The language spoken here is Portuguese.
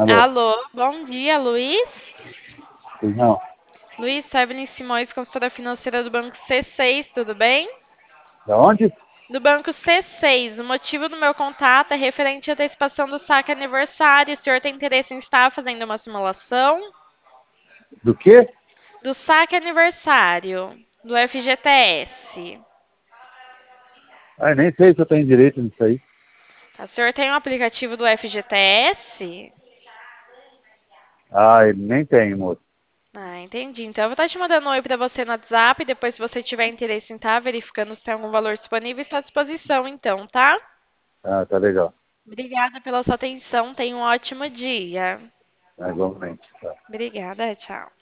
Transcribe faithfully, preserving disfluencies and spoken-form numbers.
Alô? Alô, bom dia, Luiz. Pois não. Luiz, sou Evelyn Simões, consultora financeira do Banco C seis, tudo bem? Da onde? Do Banco C seis, o motivo do meu contato é referente à antecipação do saque aniversário. O senhor tem interesse em estar fazendo uma simulação? Do quê? Do saque aniversário, do F G T S. Ah, nem sei se eu tenho direito nisso aí. Tá, o senhor tem um aplicativo do F G T S? Ah, ele nem tem, moço. Ah, entendi. Então eu vou estar te mandando um oi para você no WhatsApp. Depois, se você tiver interesse em estar verificando se tem algum valor disponível, está à disposição, então, tá? Ah, tá legal. Obrigada pela sua atenção. Tenha um ótimo dia. Ah, igualmente. Tá. Obrigada, tchau.